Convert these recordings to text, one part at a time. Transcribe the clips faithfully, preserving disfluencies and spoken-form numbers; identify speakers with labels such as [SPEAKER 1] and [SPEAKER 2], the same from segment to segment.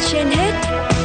[SPEAKER 1] trên hết.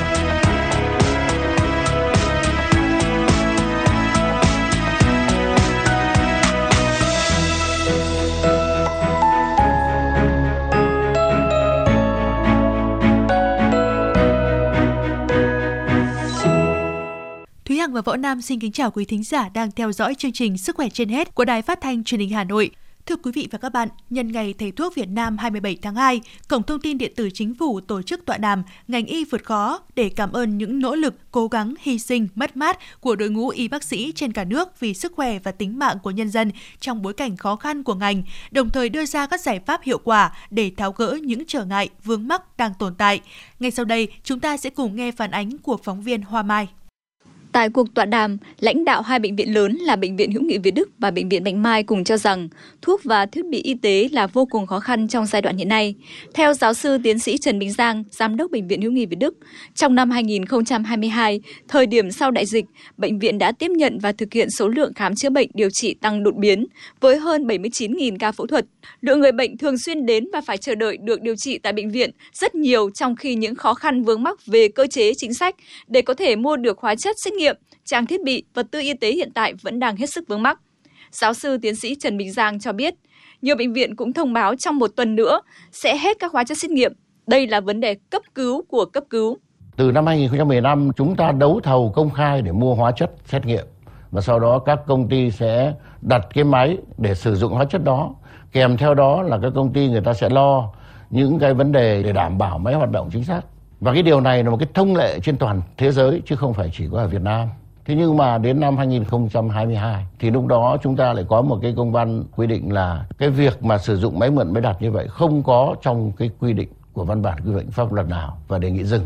[SPEAKER 2] Thúy Hằng và Võ Nam xin kính chào quý thính giả đang theo dõi chương trình Sức khỏe trên hết của Đài Phát thanh Truyền hình Hà Nội. Thưa quý vị và các bạn, nhân ngày Thầy thuốc Việt Nam hai mươi bảy tháng hai, Cổng thông tin điện tử Chính phủ tổ chức tọa đàm Ngành y vượt khó để cảm ơn những nỗ lực, cố gắng, hy sinh, mất mát của đội ngũ y bác sĩ trên cả nước vì sức khỏe và tính mạng của nhân dân trong bối cảnh khó khăn của ngành, đồng thời đưa ra các giải pháp hiệu quả để tháo gỡ những trở ngại, vướng mắc đang tồn tại. Ngay sau đây, chúng ta sẽ cùng nghe phản ánh của phóng viên Hoa Mai.
[SPEAKER 3] Tại cuộc tọa đàm, lãnh đạo hai bệnh viện lớn là Bệnh viện Hữu nghị Việt Đức và Bệnh viện Bạch Mai cùng cho rằng thuốc và thiết bị y tế là vô cùng khó khăn trong giai đoạn hiện nay. Theo giáo sư tiến sĩ Trần Bình Giang, Giám đốc Bệnh viện Hữu nghị Việt Đức, trong năm hai nghìn không trăm hai mươi hai, thời điểm sau đại dịch, bệnh viện đã tiếp nhận và thực hiện số lượng khám chữa bệnh điều trị tăng đột biến với hơn bảy mươi chín nghìn ca phẫu thuật. Lượng người bệnh thường xuyên đến và phải chờ đợi được điều trị tại bệnh viện rất nhiều, trong khi những khó khăn vướng mắc về cơ chế chính sách để có thể mua được hóa chất xét nghiệm, trang thiết bị, vật tư y tế hiện tại vẫn đang hết sức vướng mắc. Giáo sư tiến sĩ Trần Bình Giang cho biết, nhiều bệnh viện cũng thông báo trong một tuần nữa sẽ hết các hóa chất xét nghiệm. Đây là vấn đề cấp cứu của cấp cứu.
[SPEAKER 4] Từ năm hai nghìn không trăm mười lăm, chúng ta đấu thầu công khai để mua hóa chất xét nghiệm. Và sau đó các công ty sẽ đặt cái máy để sử dụng hóa chất đó. Kèm theo đó là các công ty người ta sẽ lo những cái vấn đề để đảm bảo máy hoạt động chính xác. Và cái điều này là một cái thông lệ trên toàn thế giới chứ không phải chỉ có ở Việt Nam. Thế nhưng mà đến năm hai nghìn không trăm hai mươi hai thì lúc đó chúng ta lại có một cái công văn quy định là cái việc mà sử dụng máy mượn máy đặt như vậy không có trong cái quy định của văn bản quy định pháp luật nào và đề nghị dừng.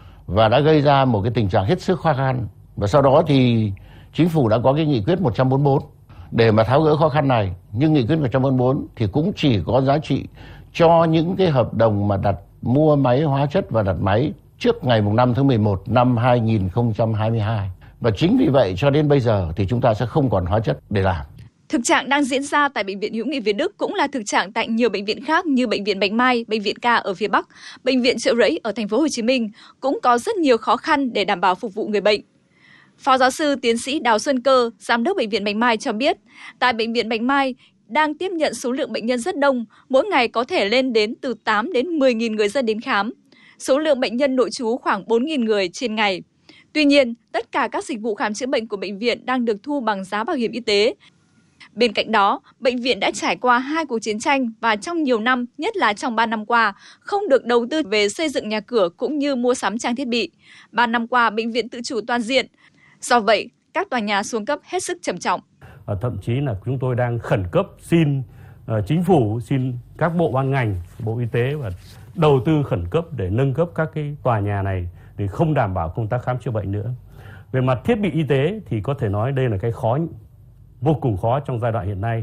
[SPEAKER 4] Và đã gây ra một cái tình trạng hết sức khó khăn. Và sau đó thì Chính phủ đã có cái nghị quyết một trăm bốn mươi tư để mà tháo gỡ khó khăn này. Nhưng nghị quyết một trăm bốn mươi tư thì cũng chỉ có giá trị cho những cái hợp đồng mà đặt mua máy hóa chất và đặt máy trước ngày năm tháng mười một năm hai nghìn không trăm hai mươi hai. Và chính vì vậy cho đến bây giờ thì chúng ta sẽ không còn hóa chất để làm.
[SPEAKER 3] Thực trạng đang diễn ra tại Bệnh viện Hữu nghị Việt Đức cũng là thực trạng tại nhiều bệnh viện khác như Bệnh viện Bạch Mai, Bệnh viện Ca ở phía Bắc, Bệnh viện Chợ Rẫy ở thành phố Hồ Chí Minh cũng có rất nhiều khó khăn để đảm bảo phục vụ người bệnh. Phó giáo sư tiến sĩ Đào Xuân Cơ, Giám đốc Bệnh viện Bạch Mai cho biết, tại Bệnh viện Bạch Mai đang tiếp nhận số lượng bệnh nhân rất đông, mỗi ngày có thể lên đến từ tám đến mười nghìn người dân đến khám. Số lượng bệnh nhân nội trú khoảng bốn nghìn người trên ngày. Tuy nhiên, tất cả các dịch vụ khám chữa bệnh của bệnh viện đang được thu bằng giá bảo hiểm y tế. Bên cạnh đó, bệnh viện đã trải qua hai cuộc chiến tranh và trong nhiều năm, nhất là trong ba năm qua, không được đầu tư về xây dựng nhà cửa cũng như mua sắm trang thiết bị. ba năm qua, bệnh viện tự chủ toàn diện. Do vậy, các tòa nhà xuống cấp hết sức trầm trọng.
[SPEAKER 5] Thậm chí là chúng tôi đang khẩn cấp xin uh, chính phủ, xin các bộ ban ngành, Bộ Y tế và đầu tư khẩn cấp để nâng cấp các cái tòa nhà này để không đảm bảo công tác khám chữa bệnh nữa. Về mặt thiết bị y tế thì có thể nói đây là cái khó, vô cùng khó trong giai đoạn hiện nay.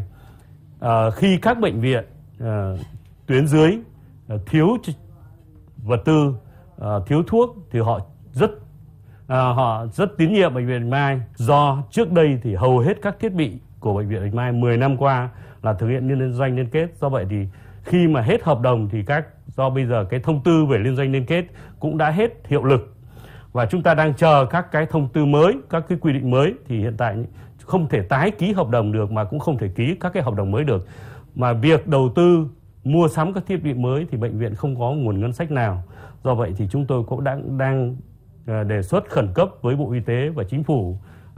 [SPEAKER 5] À, khi các bệnh viện à, tuyến dưới à, thiếu vật tư, à, thiếu thuốc thì họ rất à, họ rất tín nhiệm Bệnh viện Bạch Mai. Do trước đây thì hầu hết các thiết bị của Bệnh viện Bạch Mai mười năm qua là thực hiện liên doanh liên kết. Do vậy thì khi mà hết hợp đồng thì các do bây giờ cái thông tư về liên doanh liên kết cũng đã hết hiệu lực và chúng ta đang chờ các cái thông tư mới, các cái quy định mới thì hiện tại không thể tái ký hợp đồng được mà cũng không thể ký các cái hợp đồng mới được. Mà việc đầu tư mua sắm các thiết bị mới thì bệnh viện không có nguồn ngân sách nào. Do vậy thì chúng tôi cũng đang đang đề xuất khẩn cấp với Bộ Y tế và Chính phủ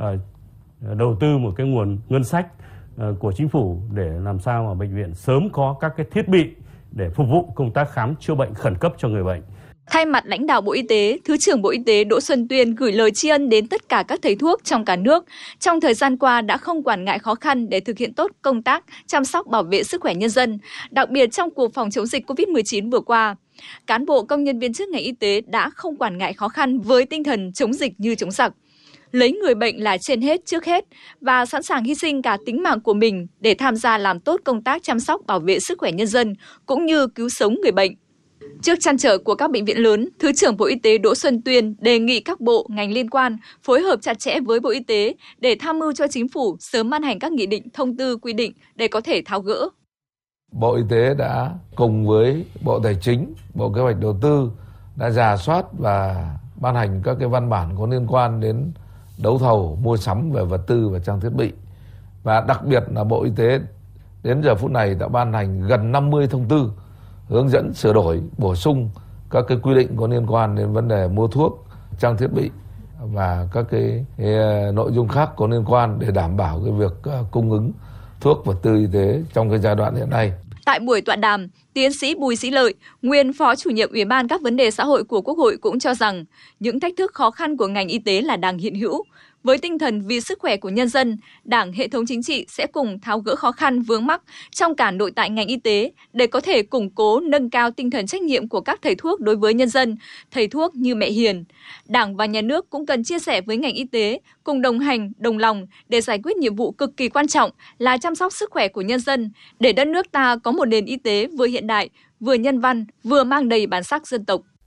[SPEAKER 5] đầu tư một cái nguồn ngân sách của Chính phủ để làm sao mà bệnh viện sớm có các cái thiết bị để phục vụ công tác khám chữa bệnh khẩn cấp cho người bệnh.
[SPEAKER 3] Thay mặt lãnh đạo Bộ Y tế, Thứ trưởng Bộ Y tế Đỗ Xuân Tuyên gửi lời tri ân đến tất cả các thầy thuốc trong cả nước trong thời gian qua đã không quản ngại khó khăn để thực hiện tốt công tác chăm sóc bảo vệ sức khỏe nhân dân, đặc biệt trong cuộc phòng chống dịch covid mười chín vừa qua. Cán bộ công nhân viên chức ngành y tế đã không quản ngại khó khăn với tinh thần chống dịch như chống giặc, lấy người bệnh là trên hết trước hết và sẵn sàng hy sinh cả tính mạng của mình để tham gia làm tốt công tác chăm sóc bảo vệ sức khỏe nhân dân cũng như cứu sống người bệnh. Trước trăn trở của các bệnh viện lớn, Thứ trưởng Bộ Y tế Đỗ Xuân Tuyên đề nghị các bộ, ngành liên quan phối hợp chặt chẽ với Bộ Y tế để tham mưu cho Chính phủ sớm ban hành các nghị định, thông tư, quy định để có thể tháo gỡ.
[SPEAKER 6] Bộ Y tế đã cùng với Bộ Tài chính, Bộ Kế hoạch Đầu tư
[SPEAKER 1] đã rà soát và ban hành các cái văn bản có liên quan đến đấu thầu, mua sắm về vật tư và trang thiết bị. Và đặc biệt là Bộ Y tế đến giờ phút này đã ban hành gần năm mươi thông tư hướng dẫn sửa đổi, bổ sung các cái quy định có liên quan đến vấn đề mua thuốc, trang thiết bị và các cái, cái nội dung khác có liên quan để đảm bảo cái việc cung ứng thuốc vật tư y tế trong cái giai đoạn hiện nay.
[SPEAKER 3] Tại buổi tọa đàm, tiến sĩ Bùi Sĩ Lợi, nguyên Phó Chủ nhiệm Ủy ban các vấn đề xã hội của Quốc hội cũng cho rằng những thách thức khó khăn của ngành y tế là đang hiện hữu. Với tinh thần vì sức khỏe của nhân dân, Đảng, hệ thống chính trị sẽ cùng tháo gỡ khó khăn vướng mắc trong cả nội tại ngành y tế để có thể củng cố, nâng cao tinh thần trách nhiệm của các thầy thuốc đối với nhân dân, thầy thuốc như mẹ hiền. Đảng và nhà nước cũng cần chia sẻ với ngành y tế, cùng đồng hành, đồng lòng để giải quyết nhiệm vụ cực kỳ quan trọng là chăm sóc sức khỏe của nhân dân, để đất nước ta có một nền y tế vừa hiện đại, vừa nhân văn, vừa mang đầy bản sắc dân tộc.